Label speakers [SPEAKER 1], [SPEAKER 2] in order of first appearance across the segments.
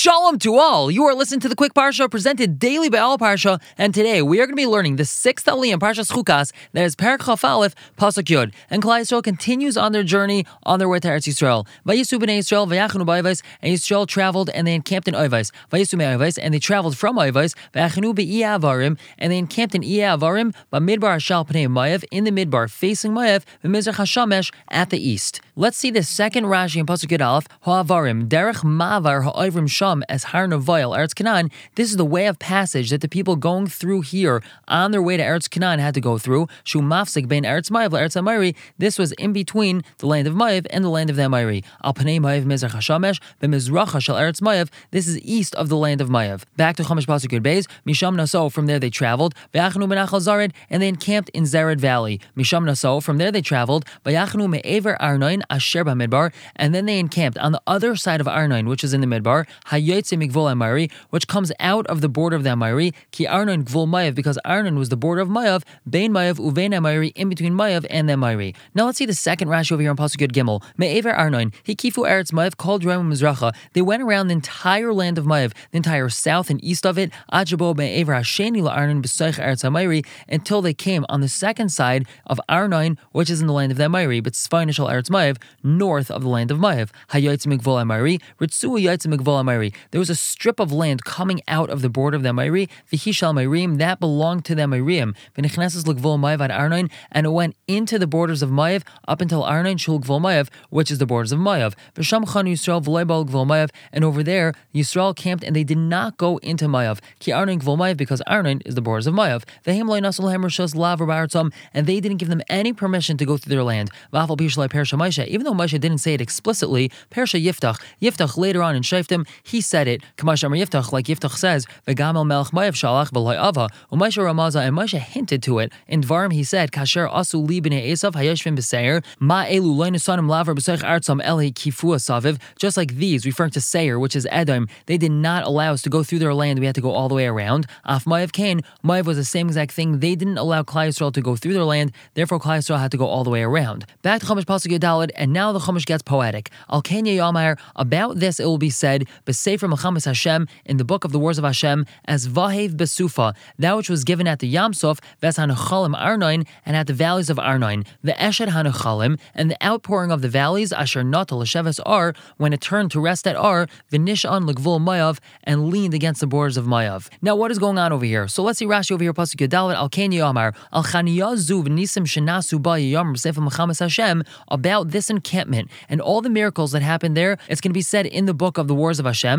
[SPEAKER 1] Shalom to all. You are listening to the Quick Parsha presented daily by All Parsha, and today we are going to be learning the sixth aliyah in Parshas Chukas, that is Perek Chaf Aleph, Pasuk Yud. And Klal Yisrael continues on their journey on their way to Eretz Yisrael. Vayisu b'nei Yisrael v'yachanu b'Oivos, and Yisrael traveled and they encamped in Oivos. Vayisu me'Oivos, and they traveled from Oivos. V'yachanu b'Iyeh Avarim, and they encamped in Iyeh Avarim, b'Midbar Shal Pnei Moav, in the Midbar facing Moav, b'Mizrach HaShamesh, at the east. Let's see the second Rashi in Pasuk Yud Aleph, Ha'avarim, Derech Ma'avar Ha'Oivrim Sham as Har Navoil, Eretz Canaan. This is the way of passage that the people going through here on their way to Eretz Canaan had to go through. Shu Mafsik bein Eretz Moav Eretz Amori. This was in between the land of Moav and the land of the Amori. Al Pnei Moav Mizrach HaShamesh, b'Mizracha Shel Eretz Moav. This is east of the land of Moav. Back to Chumash Pasuk Yud Beis, Misham Naso, from there they traveled. V'yachnu b'Nachal Zared, and they encamped in Zared Valley. Misham Naso, from there they traveled. V'yachnu me'ever Arnoin Asher b'Midbar, and then they encamped on the other side of Arnoin, which is in the Midbar, Hayotze Migvul Amari, which comes out of the border of the Amari, Ki Arnoin Gvul Moav, because Arnoin was the border of Moav, Bein Moav Uvein Amari, in between Moav and the Amari. Now let's see the second Rashi over here on Pasuk Yud Gimel. Me'ever Arnoin, Hikifu Eretz Moav, called Ram Mizracha. They went around the entire land of Moav, the entire south and east of it, Ajabo Me'ever Hasheni LaArnoin B'Soich Eretz Amari, until they came on the second side of Arnoin, which is in the land of the Amari, but Sfainishal Eretz Moav, north of the land of Moav. Hayotze Migvul Amari, Ritzu Yotze Migvul Amari. There was a strip of land coming out of the border of the Amari, V'hishal Mairim, that belonged to the Amariim. V'nichneses l'Gvul Moav ad Arnoin, and it went into the borders of Moav up until Arnoin Shul Gvul Moav, which is the borders of Moav. V'sham Chanu Yisrael v'loibal Gvul Moav, and over there Yisrael camped and they did not go into Moav. Ki Arnoin Gvul Moav, because Arnoin is the borders of Moav. V'hem lo nasul hem rishos lav b'aratzom, and they didn't give them any permission to go through their land. V'afal pishlai Persha Moshe, even though Moshe didn't say it explicitly, Persha Yiftach later on in Shoftim, he said it, Kamash Amar Yiftach, like Yiftach says, V'gamel melech Moav shalach v'loy ava, U'Moshe Ramaza, and Moshe hinted to it. In Dvarim he said, Kasher asu li b'nei Esav hayoshvim b'seir, ma elu lo nesanim lavar b'seich artzam elhi kifu asaviv, just like these, referring to Seir, which is Edom, they did not allow us to go through their land, we had to go all the way around. Af Moav Cain, Moav was the same exact thing, they didn't allow Klal Yisrael to go through their land, therefore Klal Yisrael had to go all the way around. Back to Chumash Pasuk Yud Daled, and now the Chumash gets poetic. Al Kenya Yamar, about this it will be said, B'Sefer Melchamas Hashem, in the book of the wars of Hashem, as Vahev Besufa, that which was given at the Yam Sof, Ves Hanechalim Arnoin, and at the valleys of Arnoin, the Eshed Hanechalim, and the outpouring of the valleys, Asher Nata L'Sheves Ar, when it turned to rest at Ar, V'Nish'an L'Gvul Moav, and leaned against the borders of Moav. Now what is going on over here? So let's see Rashi over here, Pasuk Yud Daled, Al Kenya Yamar, Al Chaniyah Zu V'Nisim Shenasu Ba Yamar B'Sefer Melchamas Hashem, about this encampment and all the miracles that happened there. It's going to be said in the book of the wars of Hashem,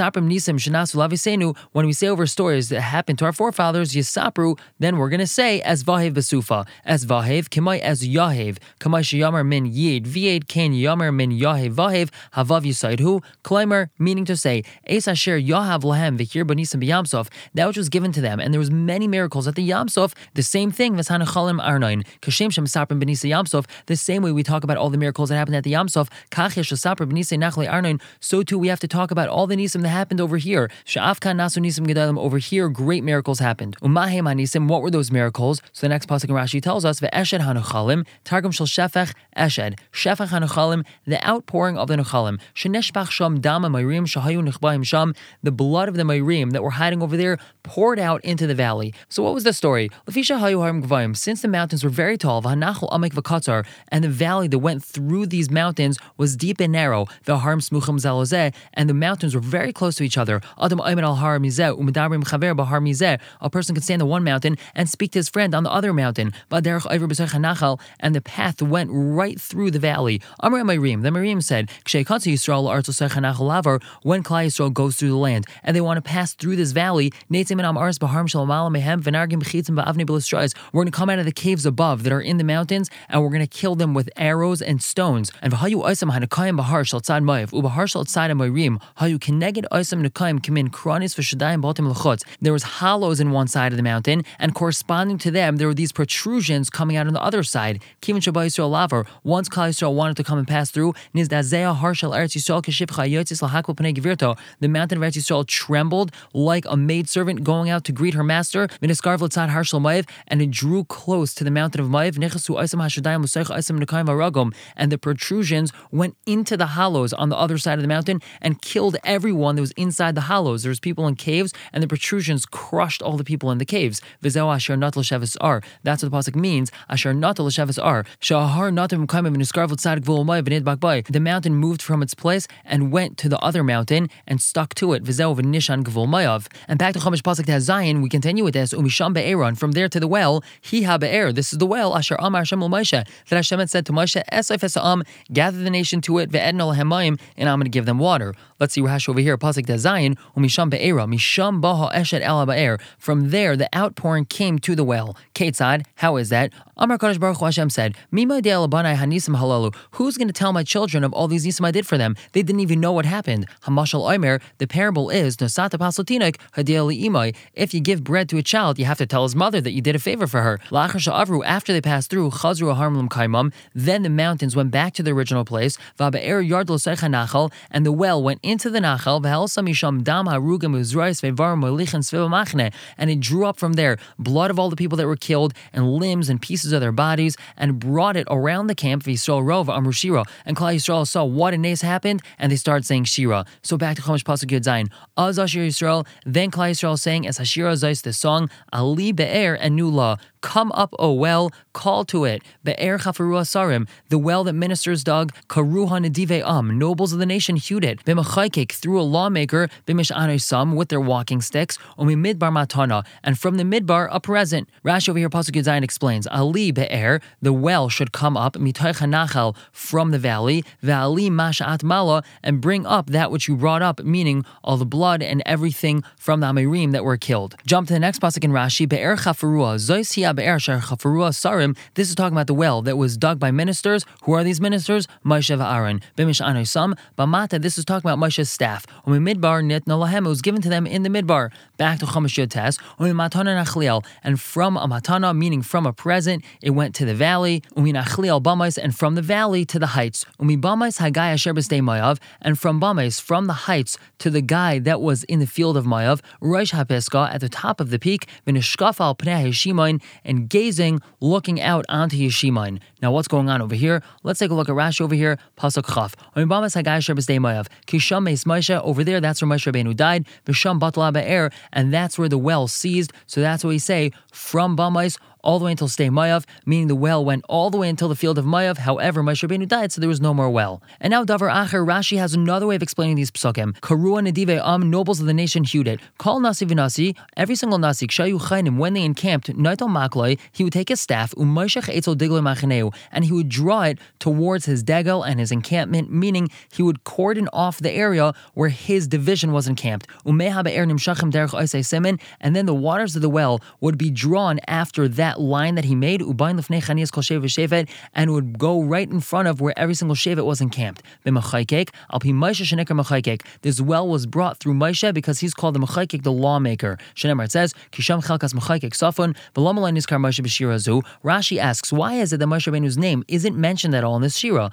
[SPEAKER 1] when we say over stories that happened to our forefathers, Yisapru, then we're going to say as Vahev Besufa, as Vahev, Kemai as Yahev, Kemai Sheyamar min Yid, V'Yed Kain Yamar min Yahev Vahev, Havav Yisaidhu, Kleimer, meaning to say, Es Asher Yahav Lahem V'Hir B'Nisim B'Yamsof, that which was given to them, and there was many miracles at the Yamsof, the same thing, V'Shanechalim Arnoin, Kashem Shem Saprim B'Nisa Yamsof, the same way we talk about all the miracles that happened at the Yamsof, Kachesh Saprim B'Nisa Nachli Arnoin, so too we have to talk about all the nisim that happened over here. Sha'afkan nasu nisim gedalim, over here great miracles happened. Umahem hanisim, what were those miracles? So the next pasuk in Rashi tells us, ve'eshed hanuchalim, targum shel shefech eshed, shefech hanuchalim, the outpouring of the nuchalim, sheneshpach sham dama mayrim shahayu nechbaim sham, the blood of the mayrim that were hiding over there poured out into the valley. So what was the story? Lefisha hayu harim gvayim, since the mountains were very tall, v'hanachal amek v'katzar, and the valley that went through these mountains was deep and narrow, the harim smuchim zalozeh, and the mountains were very close to each other. Adam ayman al har mizeh umedabrim chaver b'har mizeh. A person could stand on one mountain and speak to his friend on the other mountain. V'derech ayver b'seich hanachal, and the path went right through the valley. Amar Mayrim, the Mayrim said, Ksheikatzu Yisrael la'artz l'seich hanachal lavar, when Klal Yisrael goes through the land and they want to pass through this valley, neitzim and amaris b'harim shalomala mehem v'nargim b'chitzim ba'avnei b'listrais. We're going to come out of the caves above that are in the mountains, and we're going to kill them with arrows and stones. And v'hayu oisam hanakayim b'har shal tzad Moav u'b'har shal tzad Mayrim hayu keneged oisam nakayim kamin kronis v'shadayim b'otim l'chutz. There was hollows in one side of the mountain, and corresponding to them there were these protrusions coming out on the other side. Kivin Shabbat Yisrael lavar. Once Klal Yisrael wanted to come and pass through, Nizdazea Harshal Eretz Yisrael Keshivcha Yotzis Lahakol Pnei Gevirto. The mountain of Eretz Yisrael trembled like a maidservant going out to greet her master. Miniskarv L'tzad Harshal Moav, and it drew close to the mountain of Moav. Nechasu Oisam Hashadayim L'Seich Oisam Nekayim Varagom, and the protrusions went into the hollows on the other side of the mountain and killed killed everyone that was inside the hollows. There was people in caves, and the protrusions crushed all the people in the caves. V'zeu asher nat l'sheves ar. That's what the pasuk means. Asher nat l'sheves ar. Shahar natim kaim v'niskarv l'tzadik v'olmai v'nidbak bay. The mountain moved from its place and went to the other mountain and stuck to it. V'zeu v'nishan gv'olmayav. And back to Chumash pasuk Zion, we continue with this. Umisham be'eron. From there to the well, he ha be'er. This is the well. Asher amar Hashem l'Moshe. That Hashem had said to Moshe, Esif esa'am, gather the nation to it, ve'edna lahem mayim, and I'm going to give them water. Let's see Rashi over here. Pasuk Zion. Umisham be'era. Misham baha eshet el ba'er. From there, the outpouring came to the well. Ketzad. How is that? Amar Kadosh Baruch Hu Hashem said, Mima de alabanai hanisim halalu. Who's going to tell my children of all these nisim I did for them? They didn't even know what happened. Hamashal Omer. The parable is Nosata paslotinik hadiel imai. If you give bread to a child, you have to tell his mother that you did a favor for her. Lachar sha'avru. After they passed through, chazru harmlam kaimam. Then the mountains went back to their original place. Va'be'er yard l'seicha nachal. And the well went into the nachal. V'helsa misham dam harugim uzrais ve'varim molichin sveva machne. And it drew up from there blood of all the people that were killed and limbs and pieces of their bodies, and brought it around the camp. V'Yisrael rova amru shira. And Klal Yisrael saw what a nace happened, and they started saying shira. So back to Chumash pasuk Yud Zayin. Az Asher Yisrael. Then Klal Yisrael sang as Hashira Zais the song Ali Be'er and Nula. Come up, O well, call to it. Be'er chafaru asarim, the well that ministers dug. Karuha nedive nobles of the nation hewed it. B'machaykik, through a lawmaker. B'mish'anoi sam, with their walking sticks. Omi midbar matana, and from the midbar a present. Rashi over here, pasuk Yud Zayin explains. Ali be'er, the well should come up. Mitoich hanachal, from the valley. Ve'ali mash'at mala, and bring up that which you brought up, meaning all the blood and everything from the Amirim that were killed. Jump to the next pasuk in Rashi. Be'er chafarua, zois hiya be'er shar chafarua sarim. This is talking about the well that was dug by ministers. Who are these ministers? Moshe v'Aaron. B'mish'anoi sam, b'mata, this is talking about Moshe's staff. Umi midbar nitna lahem, it was given to them in the midbar. Back to Chumash Yud Tes. Umi matana nachliel, and from a matana, meaning from a present, it went to the valley. Umi nachliel bamais, and from the valley to the heights. Umi bamais hagai asher b'stei mayav, and from bamais, from the heights to the guy that was in the field of Mayav, Rosh HaPesgah, at the top of the peak, v'nishkaf al pnei Yeshimain, and gazing, looking out onto Yeshimain. Now what's going on over here? Let's take a look at Rashi over here, Pasuk Chaf. Umi bamais hagai asher b'stei mayav, kisham meis Moshe, over there, that's where Moshe Rabbeinu died, v'sham batla be'er, and that's where the well ceased. So that's what we say, from bamais all the way until Stei Mayav, meaning the well went all the way until the field of Mayav. However, Moshe Rabbeinu died, so there was no more well. And now Davar Acher, Rashi has another way of explaining these psukim. Karua nedive nobles of the nation hewed it. Kol nasi v'nasi, every single nasi, kshayu chaynim, when they encamped, naital makloi, he would take his staff, u'moshech etzel diglo machaneu, and he would draw it towards his degel and his encampment, meaning he would cordon off the area where his division was encamped. Umeha be'er nimshachim derech oisei simen, and then the waters of the well would be drawn after that line that he made, ubayin lefnei chanias kol shevet shevet, and would go right in front of where every single shevet was encamped. B'machaykek, al pi Moshe shenikar machaykek. This well was brought through Moshe because he's called the machaykek, the lawmaker. Shenemar, it says, kisham chalkas machaykek safon, v'lo malay niskar Moshe b'shira zu. Rashi asks, why is it that Moshe Rabbeinu's name isn't mentioned at all in this shira?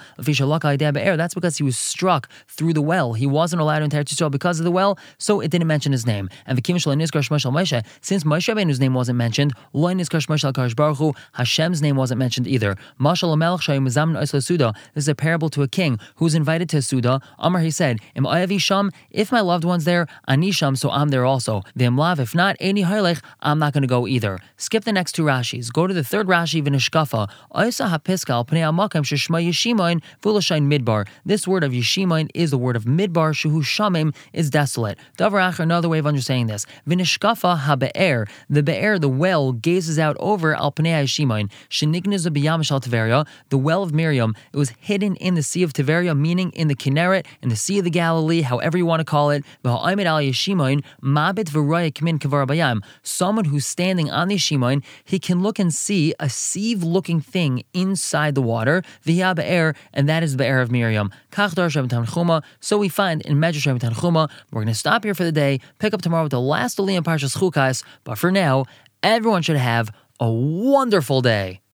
[SPEAKER 1] That's because he was struck through the well. He wasn't allowed to enter Yisrael because of the well, so it didn't mention his name. And v'kim shlo niskar shmo shel Moshe, since Moshe Rabbeinu's name wasn't mentioned, lo niskar shmo shel Kadosh Baruch Hu, Hashem's name wasn't mentioned either. Mashal HaMelech shayu mezamnin ois l'suda. This is a parable to a king who was invited to a suda. Amar, he said, Im ayavi sham, if my loved one's there, ani sham, so I'm there also. V'im lav, if not, eini haylech, I'm not going to go either. Skip the next two Rashis. Go to the third Rashi, v'nishkafa. Oisa hapiska al pnei ha'makam sheshma Yeshimain v'ulashain midbar. This word of Yeshimain is the word of midbar, shehu shamim, is desolate. Davar Acher, another way of understanding this. V'nishkafa ha-be'er. The be'er, the well, gazes out over al pnei ha'yeshimain. Shenignazu b'yam shal Tiberia, the well of Miriam. It was hidden in the sea of Tiberia, meaning in the Kinneret, in the Sea of the Galilee, however you want to call it. V'ha'aymed al Yeshimain, mabit v'roya k'min k'var bayam. Someone who's standing on the Yeshimain, he can look and see a sieve-looking thing inside the water, v'ya be'er, and that is the be'er of Miriam. Kach darash Rabbi Tanchuma. So we find in Medrash Rabbi Tanchuma. We're going to stop here for the day, pick up tomorrow with the last Aliyah in Parshas Chukas, but for now, everyone should have a wonderful day.